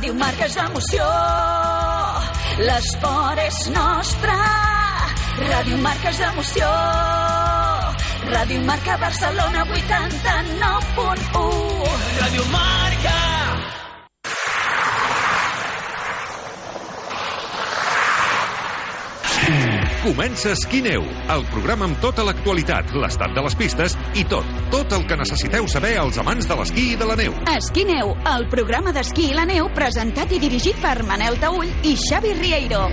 Ràdio Marca és emoció, l'esport és nostre. Ràdio Marca és emoció, Ràdio Marca Barcelona 89.1. Ràdio Marca. Comença Esquí-Neu, el programa amb tota l'actualitat, l'estat de les pistes i tot el que necessiteu saber als amants de l'esquí i de la neu. Esquí-Neu, el programa d'esquí i la neu presentat i dirigit per Manel Taüll i Xavi Rieiro.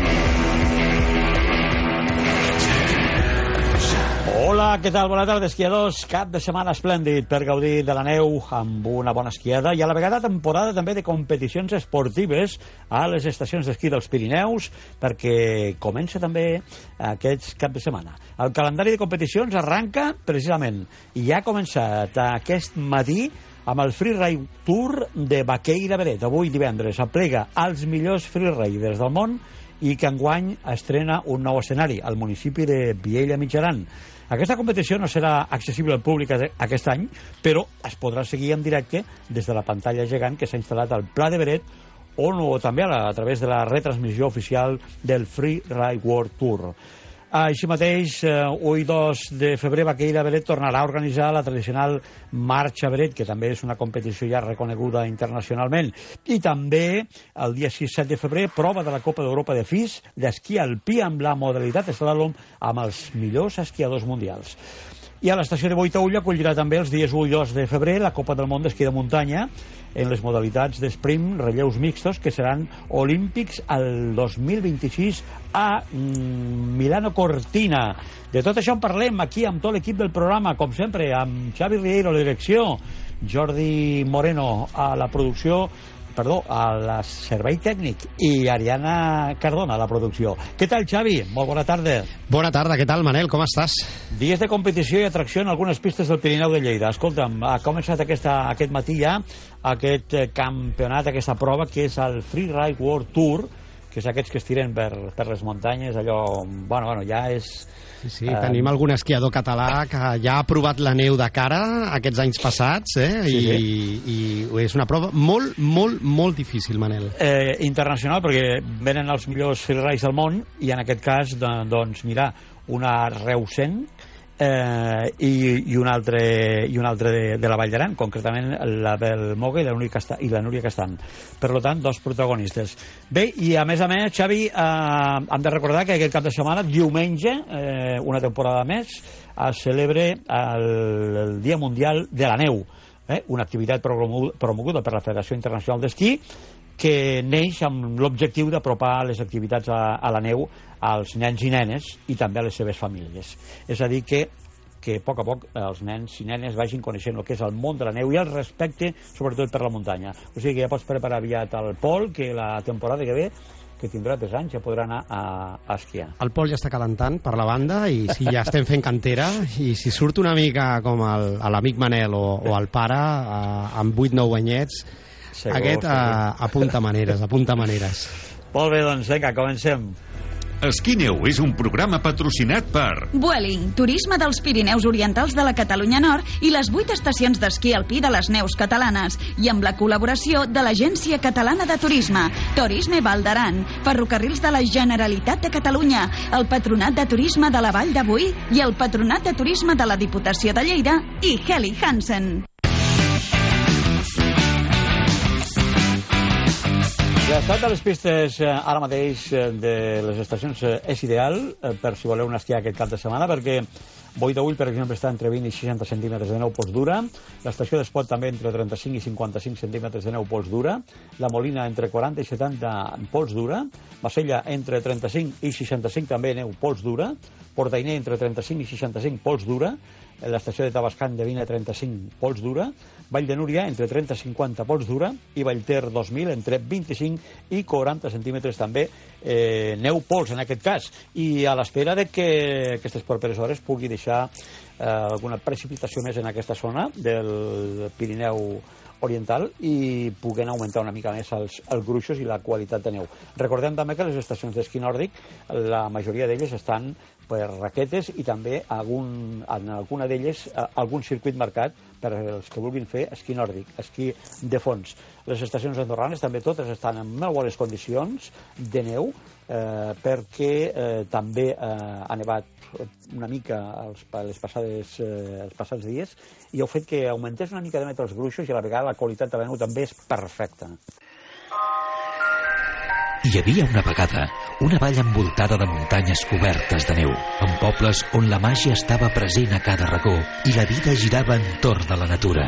Hola, què tal? Bona tarda, esquiadors. Cap de setmana esplèndid per gaudir de la neu amb una bona esquiada i a la vegada temporada també de competicions esportives a les estacions d'esquí dels Pirineus, perquè comença també aquest cap de setmana. El calendari de competicions arranca precisament i ja ha començat aquest matí amb el Freeride Tour de Baqueira Beret. Avui divendres aplega els millors freeriders del món i que enguany estrena un nou escenari al municipi de Viella Mitjaran. Aquesta competició no serà accessible al públic aquest any, però es podrà seguir en directe des de la pantalla gegant que s'ha instal·lat al Pla de Beret o també a través de la retransmissió oficial del Freeride World Tour. Així mateix, 1 i 2 de febrer, Baqueira Beret tornarà a organitzar la tradicional Marxa Beret, que també és una competició ja reconeguda internacionalment. I també, el dia 6-7 de febrer, prova de la Copa d'Europa de FIS d'esquí alpí amb la modalitat slalom amb els millors esquiadors mundials. I a l'estació de Boitaüll acollirà també els dies 1 i 2 de febrer la Copa del Món d'Esquí de Muntanya en les modalitats d'esprint, relleus mixtos, que seran olímpics el 2026 a Milano Cortina. De tot això en parlem aquí amb tot l'equip del programa, com sempre, amb Xavi Rieiro a la direcció, Jordi Moreno a la producció, al servei tècnic i Ariana Cardona a la producció. Què tal, Xavi? Molt bona tarda. Bona tarda, què tal, Manel? Com estàs? Dies de competició i atracció en algunes pistes del Pirineu de Lleida. Escolta'm, ha començat aquest matí ja aquest campionat, aquesta prova, que és el Freeride World Tour, que és aquests que es tiren per les muntanyes, allò, bueno, ja és... Sí, tenim algun esquiador català que ja ha provat la neu de cara aquests anys passats, i és una prova molt, molt, molt difícil, Manel. Internacional, perquè venen els millors freerides del món, i en aquest cas, doncs, mira, una reusenc, i un altre de la Vall d'Aran, concretament la Bel Moga i la Núria Castan. Per tant, dos protagonistes. Bé, i a més, Xavi, hem de recordar que aquest cap de setmana, diumenge, una temporada més, es celebra el Dia Mundial de la Neu, una activitat promoguda per la Federació Internacional d'Esquí, que neix amb l'objectiu d'apropar les activitats a la neu als nens i nenes i també a les seves famílies. És a dir, que a poc els nens i nenes vagin coneixent el que és el món de la neu i el respecte, sobretot per la muntanya. O sigui que ja pots preparar aviat el Pol, que la temporada que ve, que tindrà 3 anys, ja podrà anar a esquiar. El Pol ja està calentant per la banda i si ja estem fent cantera i si surt una mica com l'amic Manel o el pare amb 8-9 anyets, aquest apunta maneres. Molt bé, doncs vinga, comencem. Esquí-Neu és un programa patrocinat per Vueling, turisme dels Pirineus Orientals de la Catalunya Nord i les 8 estacions d'esquí alpí de les neus catalanes, i amb la col·laboració de l'Agència Catalana de Turisme, Turisme Val d'Aran, Ferrocarrils de la Generalitat de Catalunya, el Patronat de Turisme de la Vall de Boí i el Patronat de Turisme de la Diputació de Lleida i Helly Hansen. L'estat de les pistes ara mateix de les estacions és ideal per si voleu esquiar aquest cap de setmana, perquè Boitaüll, per exemple, està entre 20 i 60 centímetres de neu pols dura, l'estació d'Espot també entre 35 i 55 centímetres de neu pols dura, la Molina entre 40 i 70 pols dura, Bassella entre 35 i 65 també neu pols dura, Portainer entre 35 i 65 pols dura, l'estació de Tabascan de 20 a 35 pols dura, Vall de Núria entre 30 i 50 pols dura i Vallter 2000 entre 25 i 40 centímetres també neu pols en aquest cas, i a l'espera de que aquestes properes hores pugui deixar alguna precipitació més en aquesta zona del Pirineu Oriental i puguen augmentar una mica més els gruixos i la qualitat de neu. Recordem també que les estacions d'esquí nòrdic, la majoria d'elles estan per raquetes i també en alguna d'elles algun circuit marcat per als que vulguin fer esquí nòrdic, esquí de fons. Les estacions andorranes també totes estan en molt bones condicions de neu, perquè també ha nevat una mica els passats dies, i ha fet que augmentés una mica de metre els gruixos, i a la vegada la qualitat de la neu també és perfecta. Hi havia una vegada una vall envoltada de muntanyes cobertes de neu, amb pobles on la màgia estava present a cada racó i la vida girava entorn de la natura.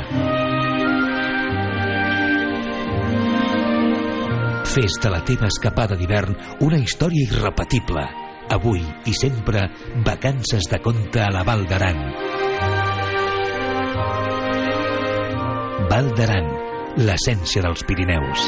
Fes de la teva escapada d'hivern una història irrepetible. Avui i sempre, vacances de conte a la Val d'Aran. Val d'Aran, l'essència dels Pirineus.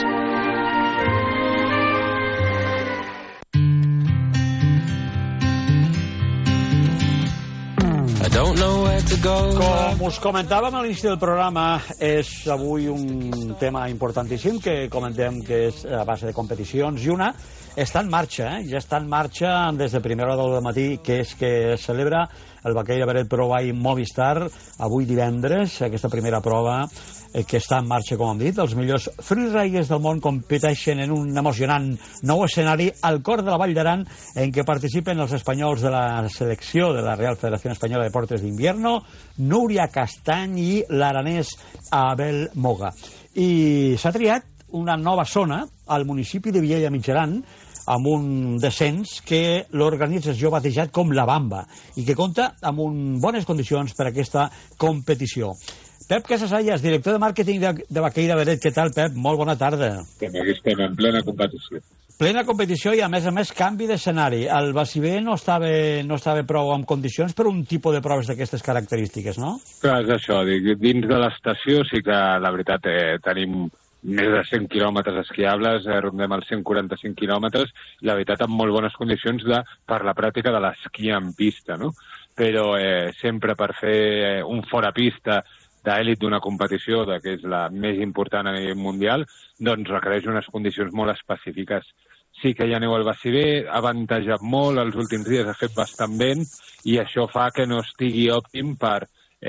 Com us comentàvem a l'inici del programa, és avui un tema importantíssim que comentem, que és a base de competicions, i una està en marxa, ja està en marxa des de primera hora del matí, que és que es celebra el Baqueira Beret Pro by Movistar avui divendres, aquesta primera prova que està en marxa, com hem dit. Els millors freeriders del món competeixen en un emocionant nou escenari al cor de la Vall d'Aran, en què participen els espanyols de la selecció de la Real Federación Española de Deportes d'Invierno, Núria Castany i l'aranès Abel Moga. I s'ha triat una nova zona al municipi de Viella Mitjaran, amb un descens que l'organització ha batejat com la Bamba i que compta amb bones condicions per a aquesta competició. Pep Casasallas, director de màrqueting de Baqueira Beret. Què tal, Pep? Molt bona tarda. Aquí estem en plena competició. Plena competició i, a més, canvi d'escenari. El Baciver no estava prou en condicions per un tipus de proves d'aquestes característiques, no? Clar, és això. Dins de l'estació sí que, la veritat, tenim més de 100 quilòmetres esquiables, rondem els 145 quilòmetres, la veritat, amb molt bones condicions per la pràctica de l'esquí en pista, no? Però sempre per fer un fora pista d'èlit d'una competició, que és la més important a nivell mundial, doncs requereix unes condicions molt específiques. Sí que hi ha neu al Baciver, ha avantatjat molt, els últims dies ha fet bastant vent, i això fa que no estigui òptim per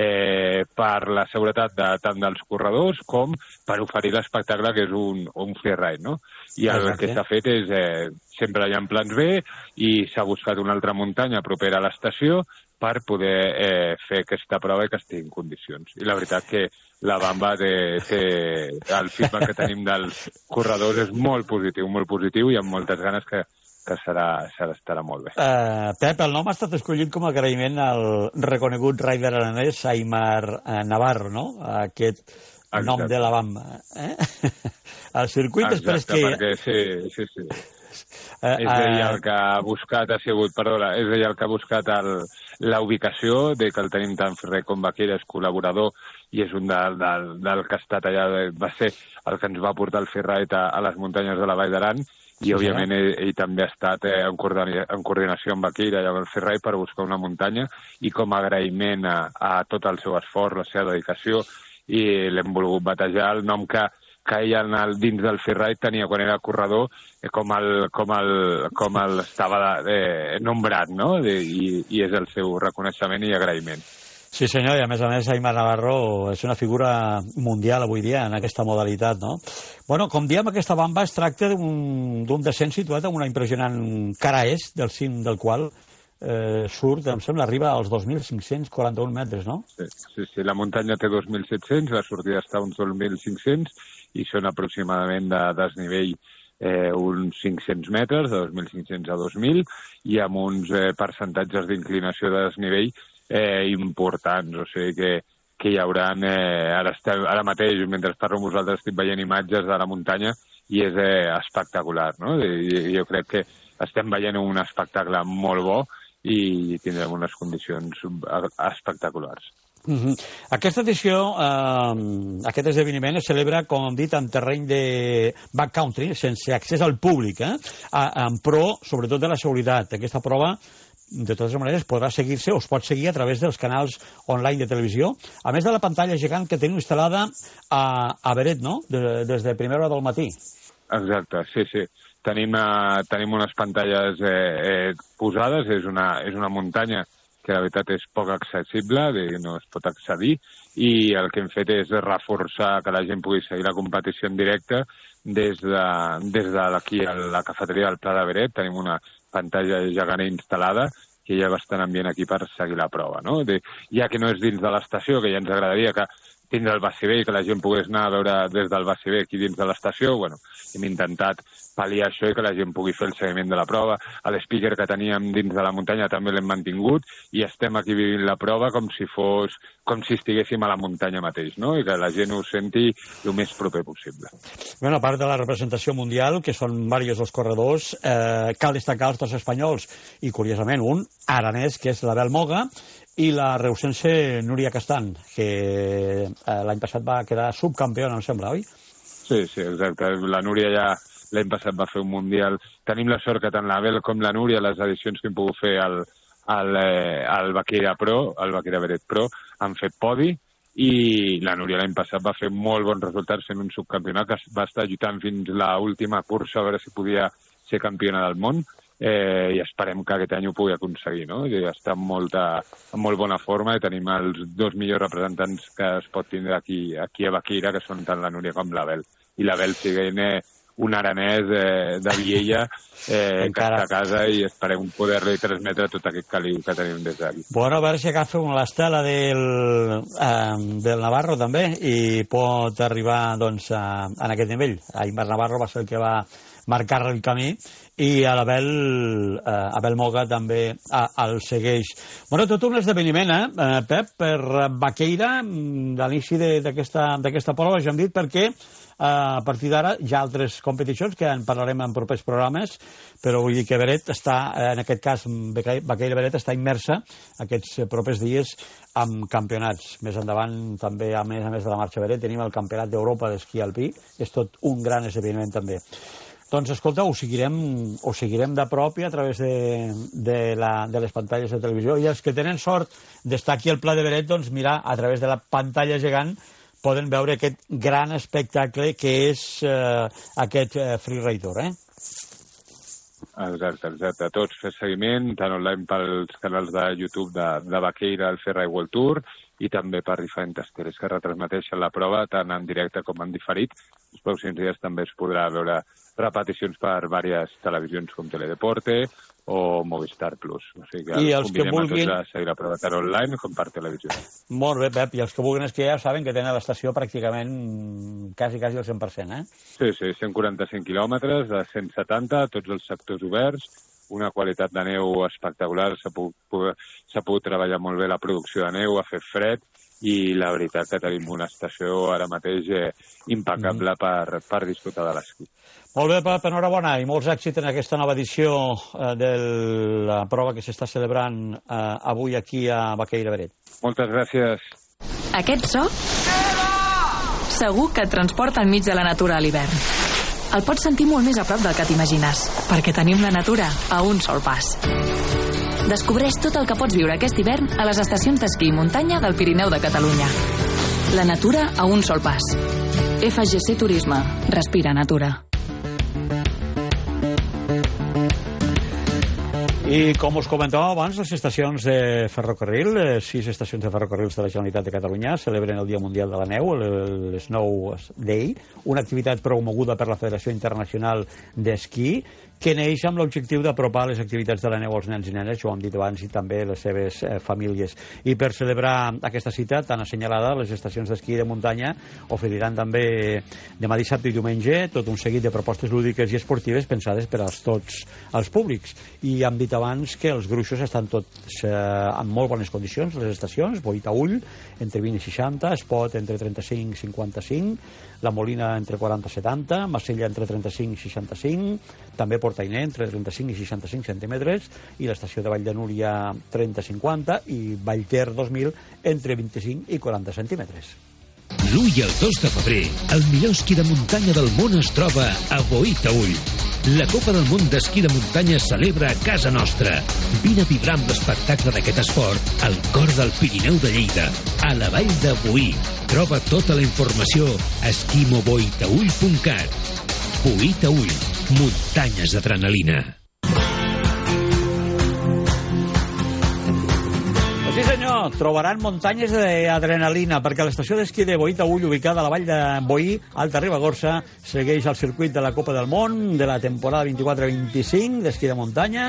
la seguretat tant dels corredors com per oferir l'espectacle que és un freeride, no? I el que s'ha fet és, sempre hi ha plans B, i s'ha buscat una altra muntanya propera a l'estació per poder fer aquesta prova i que estigui en condicions. I la veritat que la Bamba el feedback que tenim dels corredors és molt positiu i amb moltes ganes que estarà molt bé. Pep, el nom ha estat escollit com a agraïment al reconegut rider aranès Aimar Navarro, no? Aquest nom de la Bamba. El circuit després que... Exacte, perquè sí. És ell el que ha buscat, és ell el que ha buscat la ubicació, que el tenim tant Ferrer com Baqueira, és col·laborador i és un del que ha estat allà, va ser el que ens va portar el freeride a les muntanyes de la Vall d'Aran, i òbviament ell també ha estat en coordinació amb Baqueira i amb el freeride per buscar una muntanya, i com a agraïment a tot el seu esforç, la seva dedicació, i l'hem volgut batejar el nom que ell dins del freeride tenia quan era corredor, com el estava nombrat, no? I és el seu reconeixement i agraïment. Sí, senyor, i a més, Aimar Navarro és una figura mundial avui dia en aquesta modalitat, no? Bueno, com diem, aquesta Bamba es tracta d'un descens situat en una impressionant cara est, del cim del qual surt, em sembla, arriba als 2.541 metres, no? Sí, la muntanya té 2.700, la sortida està a uns 2.500, i són aproximadament de desnivell uns 500 metres, de 2.500 a 2.000, i amb uns percentatges d'inclinació de desnivell importants, o sigui que hi haurà, ara mateix, mentre parlo amb vosaltres, estic veient imatges de la muntanya i és espectacular, no? Jo crec que estem veient un espectacle molt bo i tindrem unes condicions espectaculars. Aquesta edició, aquest esdeveniment es celebra, com hem dit, en terreny de backcountry, sense accés al públic, en pro, sobretot, de la seguretat. Aquesta prova, de totes maneres, podrà seguir-se o es pot seguir a través dels canals online de televisió, a més de la pantalla gegant que tenim instal·lada a Beret, no?, des de primera hora del matí. Exacte, sí. Tenim unes pantalles posades, és una muntanya que la veritat és poc accessible, no es pot accedir, i el que hem fet és reforçar que la gent pugui seguir la competició en directe des d'aquí a la cafeteria del Pla de Beret. Tenim una pantalla gegant instal·lada que hi ha bastant ambient aquí per seguir la prova, no? Ja que no és dins de l'estació, que ja ens agradaria que dins del Bacibé i que la gent pogués anar a veure des del Bacibé aquí dins de l'estació, bueno, hem intentat pal·liar això i que la gent pugui fer el seguiment de la prova. L'speaker que teníem dins de la muntanya també l'hem mantingut i estem aquí vivint la prova com si estiguéssim a la muntanya mateix, no? I que la gent ho senti el més proper possible. Bueno, a part de la representació mundial, que són diversos els corredors, cal destacar els dos espanyols i, curiosament, un aranès, que és l'Abel Moga, i la reusense Núria Castan, que l'any passat va quedar subcampiona, em sembla, oi? Sí, exacte. La Núria ja l'any passat va fer un mundial. Tenim la sort que tant l'Abel com la Núria, les edicions que hem pogut fer al Baqueira Pro, al Baqueira Beret Pro, han fet podi, i la Núria l'any passat va fer molt bons resultats fent un subcampionat que va estar lluitant fins l'última cursa a veure si podia ser campiona del món, i esperem que aquest any ho pugui aconseguir, no? Està en molt bona forma i tenim els dos millors representants que es pot tindre aquí a Baqueira, que són tant la Núria com l'Abel. I l'Abel siguent un aranès de Viella que està a casa i esperem poder-li transmetre tot aquest caliu que tenim des d'aquí. Bueno, a veure si agafa l'estela del Navarro també i pot arribar doncs en aquest nivell. Aimar Navarro va ser el que va marcar el camí i Abel Moga també el segueix. Bueno, tot un esdeveniment, Pep, per Baqueira, a l'inici d'aquesta prova, ja hem dit, perquè a partir d'ara hi ha altres competicions que en parlarem en propers programes, però vull dir que Beret està, en aquest cas Baqueira Beret està immersa aquests propers dies amb campionats. Més endavant també, a més de la marxa Beret, tenim el Campionat d'Europa d'esquí alpí. És tot un gran esdeveniment també. Doncs escolta, ho seguirem de prop i a través de les pantalles de televisió, i els que tenen sort d'estar aquí al Pla de Beret, doncs mira, a través de la pantalla gegant poden veure aquest gran espectacle que és aquest freerider, Exacte. Tots fer seguiment, tant online pels canals de YouTube de Baqueira, el Freeride World Tour, i també per diferents teles que retransmeteixen la prova tant en directe com en diferit. Els pròxims dies també es podrà veure repeticions per diverses televisions com Teledeporte o Movistar Plus. O sigui que els convidem a tots a seguir la prova tant online com per televisió. Molt bé, Pep. I els que vulguin esquiar saben que tenen l'estació pràcticament quasi al 100%, Sí, 145 quilòmetres de 170, tots els sectors oberts, una qualitat de neu espectacular, s'ha pogut treballar molt bé la producció de neu, ha fet fred, i la veritat que tenim una estació ara mateix impecable per disfrutar de l'esquí. Molt bé, Pep, enhorabona i molts èxits en aquesta nova edició de la prova que s'està celebrant avui aquí a Baqueira Beret. Moltes gràcies. Aquest so segur que et transporta enmig de la natura a l'hivern. El pots sentir molt més a prop del que t'imagines, perquè tenim la natura a un sol pas. Descobreix tot el que pots viure aquest hivern a les estacions d'esquí i muntanya del Pirineu de Catalunya. La natura a un sol pas. FGC Turisme. Respira natura. I com us comentàvem abans, les estacions de ferrocarril, 6 estacions de ferrocarrils de la Generalitat de Catalunya celebren el Dia Mundial de la Neu, el Snow Day, una activitat promoguda per la Federació Internacional d'Esquí, que neix amb l'objectiu d'apropar les activitats de la neu als nens i nenes, ho hem dit abans, i també les seves famílies. I per celebrar aquesta cita tan assenyalada, les estacions d'esquí de muntanya oferiran també demà dissabte i diumenge tot un seguit de propostes lúdiques i esportives pensades per a tots els públics. I hem dit abans que els gruixos estan tots en molt bones condicions, les estacions, Boita Ull entre 20 i 60, Espot entre 35 i 55, la Molina entre 40 i 70, Massella entre 35 i 65, també Portainer entre 35 i 65 centímetres, i l'estació de Vall de Núria 30-50 i Vallter 2000 entre 25 i 40 centímetres. L'1 i el 2 de febrer, el millor esquí de muntanya del món es troba a Boita Ull. La Copa del Món d'Esquí de Muntanya es celebra a casa nostra. Vine a vibrar amb l'espectacle d'aquest esport al cor del Pirineu de Lleida, a la Vall de Boí. Troba tota la informació a esquimoboitaull.cat. Boita Ull, muntanyes d'adrenalina. Bueno, trobaran muntanyes d'adrenalina, perquè l'estació d'esquí de Boí Taüll, ubicada a la vall de Boí, Alta Ribagorça, segueix el circuit de la Copa del Món de la temporada 24-25 d'esquí de muntanya,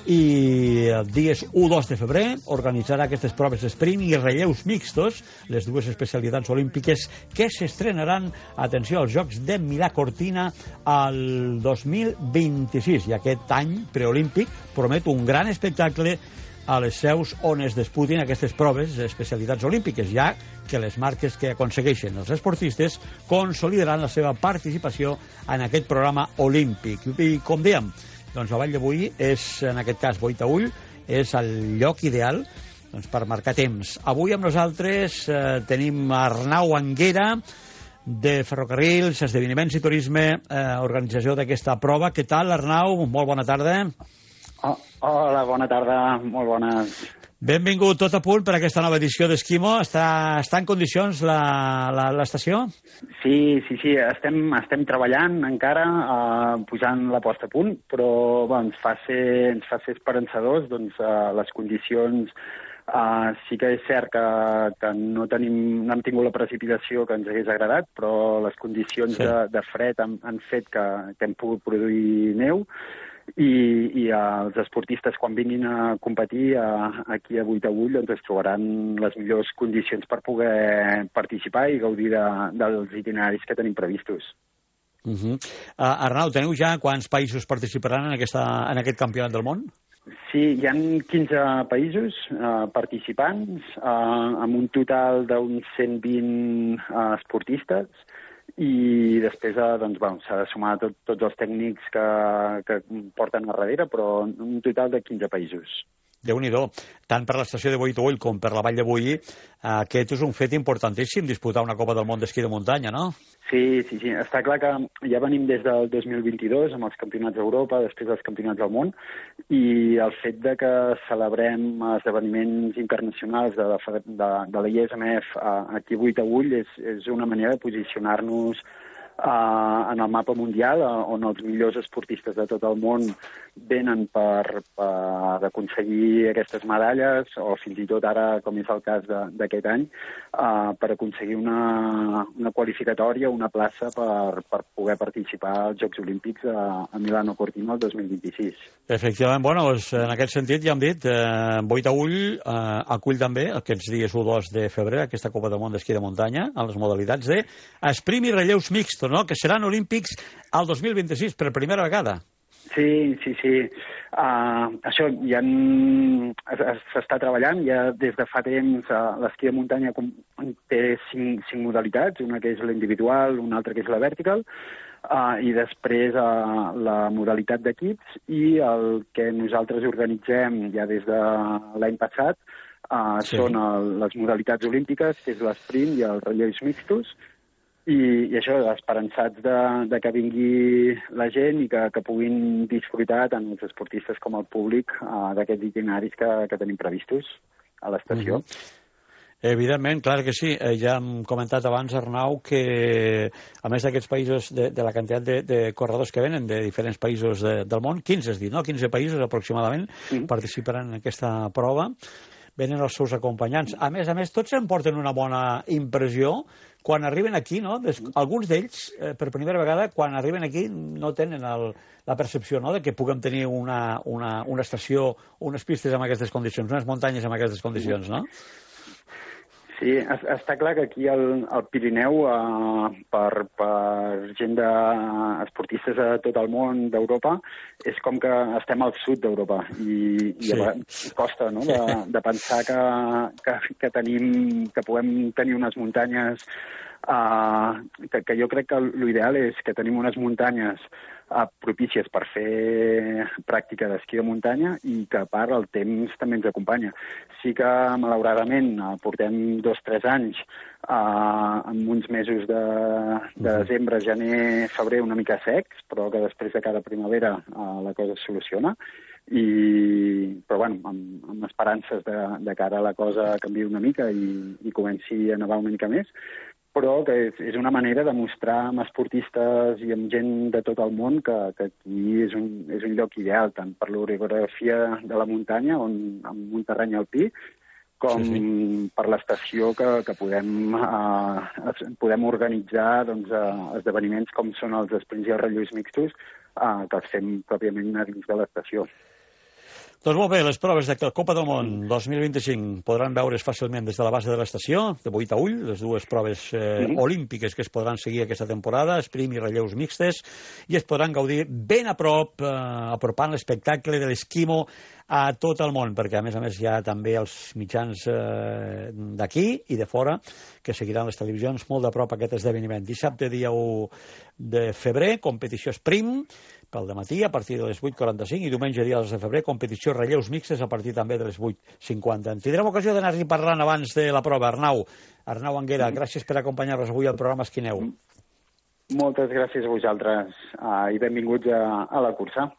i els dies 1-2 de febrer organitzarà aquestes proves sprint i relleus mixtos, les dues especialitats olímpiques que s'estrenaran, atenció, als Jocs de Milà-Cortina al 2026. I aquest any preolímpic promet un gran espectacle a les seus on es disputin aquestes proves d'especialitats olímpiques, ja que les marques que aconsegueixen els esportistes consolidaran la seva participació en aquest programa olímpic. I com dèiem, doncs la Vall de Boí és, en aquest cas, Boí Taüll, és el lloc ideal per marcar temps. Avui amb nosaltres tenim Arnau Anguera, de Ferrocarrils, Esdeveniments i Turisme, organització d'aquesta prova. Què tal, Arnau? Molt bona tarda. Hola, bona tarda, molt bones. Benvingut, tot a punt per aquesta nova edició d'Esquimo. Està en condicions l'estació? Sí, estem treballant encara, posant la posta a punt, però ens fa ser esperançadors, doncs les condicions sí que és cert que no hem tingut la precipitació que ens hagués agradat, però les condicions de fred han fet que hem pogut produir neu, i els esportistes, quan vinguin a competir aquí a Boí Taüll, doncs es trobaran les millors condicions per poder participar i gaudir dels itineraris que tenim previstos. Arnau, teniu ja quants països participaran en aquest campionat del món? Sí, hi ha 15 països participants, amb un total d'uns 120 esportistes, i després s'ha de sumar tots els tècnics que porten a darrere, però un total de 15 països. Déu-n'hi-do. Tant per l'estació de Boí Taüll com per la Vall de Boí, aquest és un fet importantíssim, disputar una Copa del Món d'esquí de muntanya, no? Sí. Està clar que ja venim des del 2022 amb els campionats d'Europa, després dels campionats del món, i el fet de que celebrem esdeveniments internacionals de la ISMF aquí a Boí Taüll és una manera de posicionar-nos en el mapa mundial, on els millors esportistes de tot el món venen per aconseguir aquestes medalles, o fins i tot ara, com és el cas d'aquest any, per aconseguir una qualificatòria, una plaça per poder participar als Jocs Olímpics a Milano-Cortina el 2026. Efectivament, en aquest sentit ja hem dit, Boí Taüll acull també aquests dies 1-2 de febrer aquesta Copa del Món d'esquí de muntanya en les modalitats de sprint i relleus mixtos, no? Que seran olímpics al 2026 per primera vegada. Sí. Això ja s'està treballant, ja des de fa temps l'esquí de muntanya té 5 modalitats, una que és la individual, una altra que és la vertical, i després la modalitat d'equips, i el que nosaltres organitzem ja des de l'any passat són les modalitats olímpiques, que és l'esprint i els relleus mixtos, i això, esperançats de que vingui la gent i que puguin disfrutar tant els esportistes com el públic d'aquests itineraris que tenim previstos a l'estació. Evidentment, clar que sí. Ja hem comentat abans, Arnau, que a més d'aquests països, de la quantitat de corredors que venen de diferents països del món, 15 has dit, no? 15 països aproximadament participaran en aquesta prova. Venen els seus acompanyants. A més, tots emporten una bona impressió quan arriben aquí, no? Alguns d'ells, per primera vegada, quan arriben aquí, no tenen la percepció, no?, de que puguem tenir una estació, unes pistes amb aquestes condicions, unes muntanyes amb aquestes condicions, no? Sí, està clar que aquí al Pirineu, per gent d'esportistes de tot el món, d'Europa, és com que estem al sud d'Europa i costa, no?, de pensar que puguem tenir unes muntanyes que jo crec que l'ideal és que tenim unes muntanyes propícies per fer pràctica d'esquí de muntanya i que, a part, el temps també ens acompanya. Sí que, malauradament, portem 2-3 anys amb uns mesos de desembre, gener, febrer una mica secs, però que després de cada primavera la cosa es soluciona. Però, amb esperances de que ara la cosa canviï una mica i comenci a nevar una mica més, però que és una manera de mostrar amb esportistes i amb gent de tot el món que aquí és un lloc ideal, tant per l'orografia de la muntanya, amb un terreny alpí, com per l'estació que podem organitzar esdeveniments com són els esprints i els relleus mixtos, que els fem pròpiament a dins de l'estació. Doncs molt bé, les proves de la Copa del Món 2025 podran veure's fàcilment des de la base de l'estació, de Boí a Ull, les dues proves olímpiques que es podran seguir aquesta temporada, esprint i relleus mixtes, i es podran gaudir ben a prop, apropant l'espectacle de l'esquimo a tot el món, perquè a més hi ha també els mitjans d'aquí i de fora que seguiran les televisions molt de prop aquest esdeveniment. Dissabte, dia 1 de febrer, competició sprint, pel dematí a partir de les 8:45 i diumenge, dia 2 de febrer, competició relleus mixtes a partir també de les 8:50. Tindrem ocasió d'anar-hi parlant abans de la prova. Arnau Anguera, gràcies per acompanyar-nos avui al programa Esquineu. Moltes gràcies a vosaltres i benvinguts a la cursa.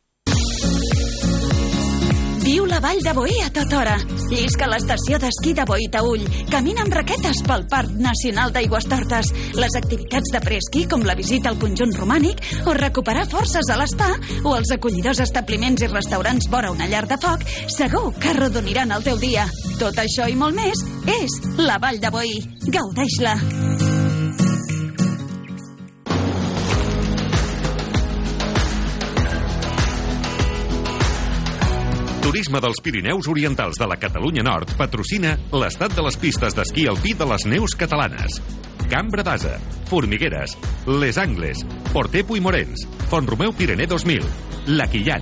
Viu la Vall de Boí a tota hora. Llisca a l'estació d'esquí de Boí a Ull. Camina amb raquetes pel Parc Nacional d'Aigüestortes. Les activitats de preesquí, com la visita al conjunt romànic, o recuperar forces a l'estar, o els acollidors establiments i restaurants vora una llar de foc, segur que arrodoniran el teu dia. Tot això i molt més és la Vall de Boí. Gaudeix-la. Turisme dels Pirineus Orientals de la Catalunya Nord patrocina l'estat de les pistes d'esquí alpí de les Neus Catalanes. Cambra d'Asa, Formigueres, Les Angles, Porter Puigmorens, Font-romeu Pirener 2000, La Quillan.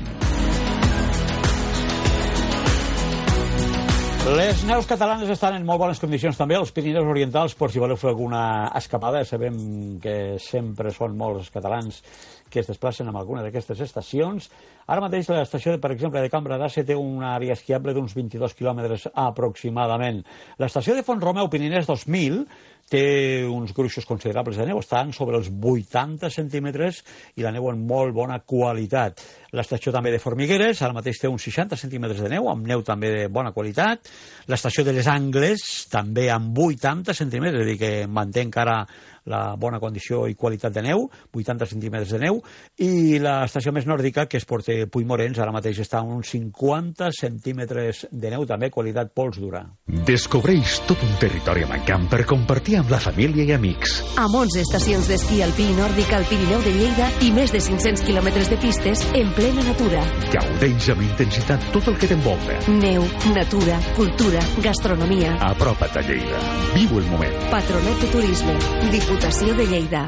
Les Neus Catalanes estan en molt bones condicions també, els Pirineus Orientals, per si voleu fer alguna escapada. Sabem que sempre són molts els catalans que es desplacen amb alguna d'aquestes estacions. Ara mateix l'estació, per exemple, de Cambra d'Assa té una àrea esquiable d'uns 22 quilòmetres aproximadament. L'estació de Font-romeu Pirinès 2000 té uns gruixos considerables de neu, estan sobre els 80 centímetres i la neu en molt bona qualitat. L'estació també de Formigueres ara mateix té uns 60 centímetres de neu, amb neu també de bona qualitat. L'estació de Les Angles també amb 80 centímetres, és a dir, que manté encara la bona condició i qualitat de neu, 80 centímetres de neu, i l'estació més nòrdica, que és Porter Puigmorens, ara mateix està a uns 50 centímetres de neu, també qualitat pols dura. Descobreix tot un territori mancant per compartir amb la família i amics. Amb 11 estacions d'esquí alpí i nòrdic al Pirineu de Lleida i més de 500 quilòmetres de pistes en plena natura. Gaudeix amb intensitat tot el que t'envolta. Neu, natura, cultura, gastronomia. Apropa't a Lleida. Viu el moment. Patronat de Turisme. Diputació de Lleida.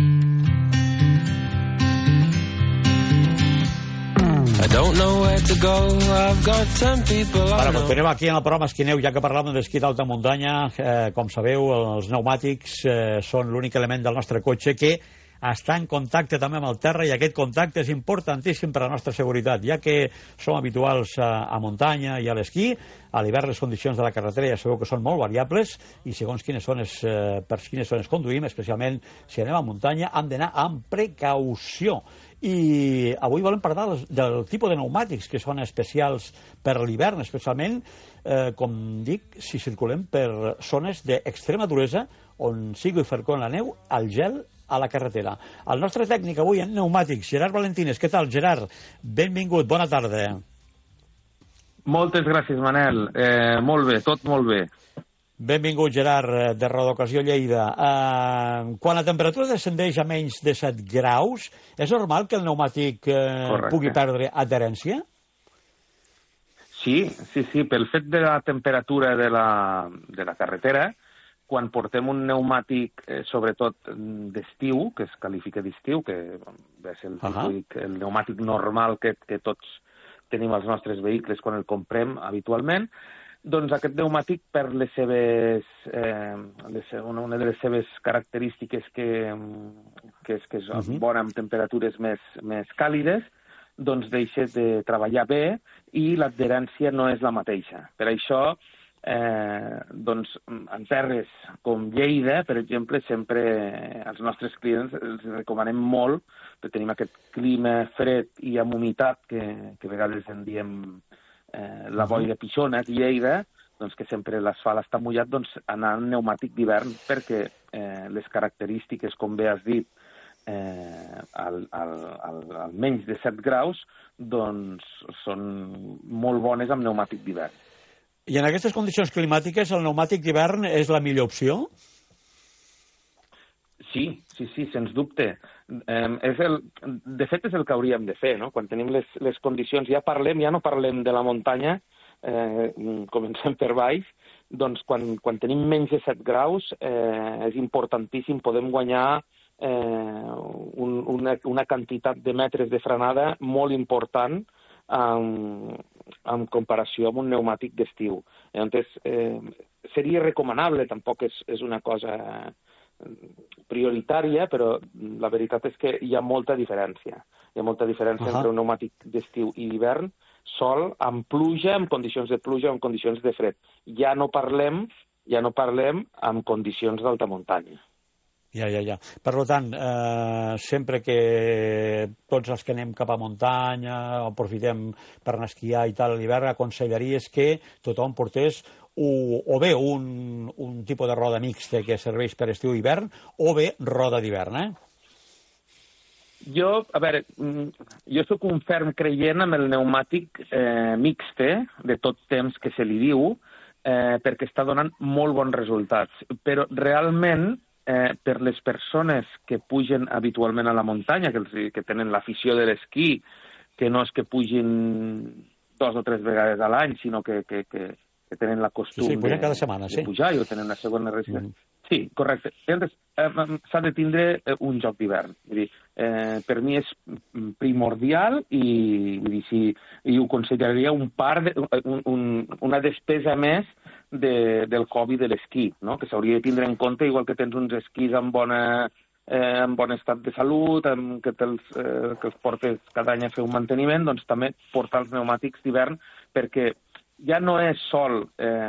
Continuem aquí en el programa Esquineu, ja que parlàvem d'esquí d'alta muntanya. Com sabeu, els pneumàtics són l'únic element del nostre cotxe que està en contacte també amb el terra, i aquest contacte és importantíssim per a la nostra seguretat, ja que som habituals a muntanya i a l'esquí. A l'hivern les condicions de la carretera ja sabeu que són molt variables, i segons quines zones, per quines zones conduïm, especialment si anem a muntanya, hem d'anar amb precaució. I avui volem parlar del tipus de pneumàtics que són especials per l'hivern, especialment, com dic, si circulem per zones d'extrema duresa on sigui fercon la neu, el gel a la carretera. El nostre tècnic avui en pneumàtics, Gerard Valentines. Què tal, Gerard? Benvingut, bona tarda. Moltes gràcies, Manel. Molt bé, tot molt bé. Benvingut, Gerard, de Radio Ocasió Lleida. Quan la temperatura descendeix a menys de 7 graus, és normal que el pneumàtic pugui perdre adherència? Sí, pel fet de la temperatura de la carretera, quan portem un pneumàtic, sobretot d'estiu, que es qualifica d'estiu, que és el pneumàtic normal que tots tenim als nostres vehicles quan el comprem habitualment, doncs aquest pneumàtic, per les seves, una de les seves característiques que és que és bona amb temperatures més càlides, doncs deixa de treballar bé i l'adherència no és la mateixa. Per això, doncs, en terres com Lleida, per exemple, sempre als nostres clients els recomanem molt, perquè tenim aquest clima fred i amb humitat que a vegades en diem la boira pixona, Lleida, doncs que sempre l'asfalt està mullat, doncs anar en pneumàtic d'hivern, perquè les característiques, com bé has dit, al menys de 7 graus, doncs són molt bones amb pneumàtic d'hivern. I en aquestes condicions climàtiques el pneumàtic d'hivern és la millor opció? Sí, sens dubte. De fet, és el que hauríem de fer, no? Quan tenim les condicions, ja no parlem de la muntanya, comencem per baix, doncs quan tenim menys de 7 graus és importantíssim, podem guanyar una quantitat de metres de frenada molt important en comparació amb un pneumàtic d'estiu. Llavors, seria recomanable, tampoc és una cosa prioritària, però la veritat és que hi ha molta diferència. Hi ha molta diferència entre un pneumàtic d'estiu i d'hivern, sol, amb pluja, amb condicions de pluja o amb condicions de fred. Ja no parlem amb condicions d'alta muntanya. Ja. Per tant, sempre que tots els que anem cap a muntanya o aprofitem per anar a esquiar i tal a l'hivern, aconsellaries que tothom portés o bé un tipus de roda mixta que serveix per estiu i hivern, o bé roda d'hivern, Jo soc un ferm creient amb el pneumàtic mixte, de tot temps que se li diu, perquè està donant molt bons resultats. Però realment, per les persones que pugen habitualment a la muntanya, que tenen l'afició de l'esquí, que no és que pugin 2 o 3 vegades a l'any, sinó que tenen la costum de pujar i tenen una segona residència. Sí, correcte. S'ha de tindre un joc d'hivern. Per mi és primordial i ho consideraria una despesa més del hobby de l'esquí, que s'hauria de tindre en compte, igual que tens uns esquís en bon estat de salut, que els portes cada any a fer un manteniment, doncs també portar els pneumàtics d'hivern, perquè ja no és sol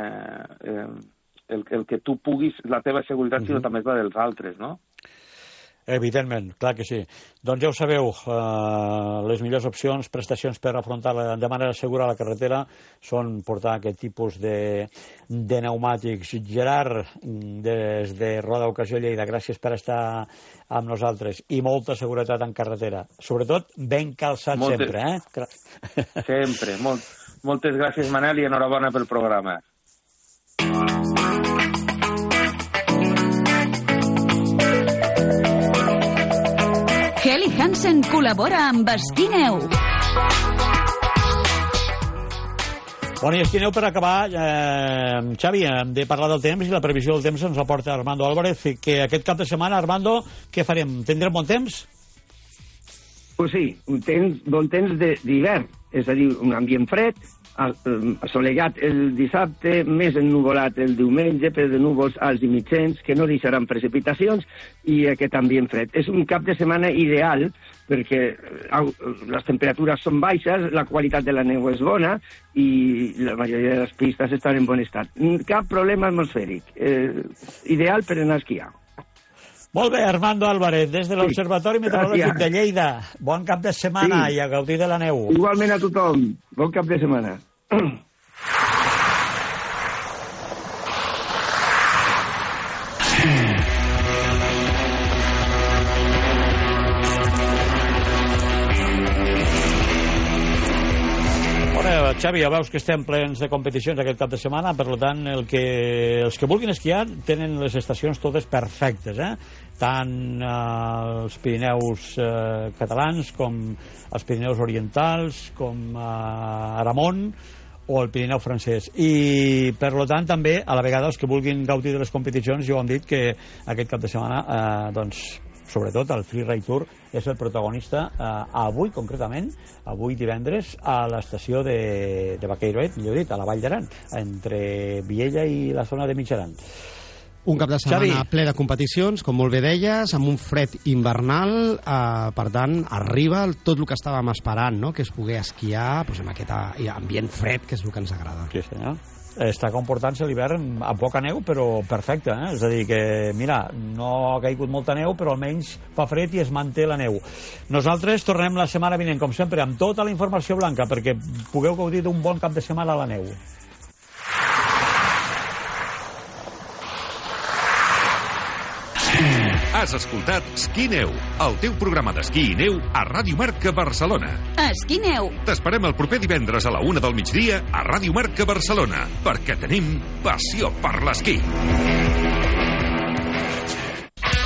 el que tu puguis, la teva seguretat, sinó també és la dels altres, no? Evidentment, clar que sí. Doncs ja ho sabeu, les millors opcions, prestacions per afrontar de manera segura la carretera són portar aquest tipus de pneumàtics. Gerard, des de Roda Ocasió Lleida, gràcies per estar amb nosaltres i molta seguretat en carretera. Sobretot ben calçat sempre, Sempre. Moltes gràcies, Manel, i enhorabona pel programa. Helly Hansen col·labora amb Esquineu. Bueno, i Esquineu, per acabar, Xavi, hem de parlar del temps i la previsió del temps ens la porta Armando Álvarez, que aquest cap de setmana, Armando, què farem? Tindrem bon temps? Pues sí, bon temps d'hivern, és a dir, un ambient fred, assolellat el dissabte, més ennuvolat el diumenge, però de núvols alts i mitjans, que no deixaran precipitacions, i aquest ambient fred. És un cap de setmana ideal, perquè les temperatures són baixes, la qualitat de la neu és bona, i la majoria de les pistes estan en bon estat. Cap problema atmosfèric. Ideal per anar a esquiar. Molt bé, Armando Álvarez, des de l'Observatori Meteorològic de Lleida. Bon cap de setmana i a gaudir de la neu. Igualment a tothom. Bon cap de setmana. Xavi, ja veus que estem plens de competicions aquest cap de setmana, per tant, els que vulguin esquiar tenen les estacions totes perfectes, tant els Pirineus catalans com els Pirineus orientals, com Aramon o el Pirineu francès. I, per tant, també, a la vegada, els que vulguin gaudir de les competicions, ja ho hem dit que aquest cap de setmana, doncs, sobretot el Freeride Tour és el protagonista avui, concretament, avui divendres, a l'estació de Baqueiroet, millor dit, a la Vall d'Aran, entre Viella i la zona de Mitjaran. Un cap de setmana ple de competicions, com molt bé deies, amb un fred invernal, per tant, arriba tot el que estàvem esperant, no? Que és poder esquiar amb aquest ambient fred, que és el que ens agrada. Sí, senyor. Està comportant-se l'hivern amb poca neu, però perfecte, És a dir, que, mira, no ha caigut molta neu, però almenys fa fred i es manté la neu. Nosaltres tornem la setmana vinent, com sempre, amb tota la informació blanca, perquè pugueu gaudir d'un bon cap de setmana a la neu. Has escoltat Esquí Neu, el teu programa d'esquí i neu a Ràdio Marca Barcelona. Esquí Neu. T'esperem el proper divendres a la 1 del migdia a Ràdio Marca Barcelona, perquè tenim passió per l'esquí.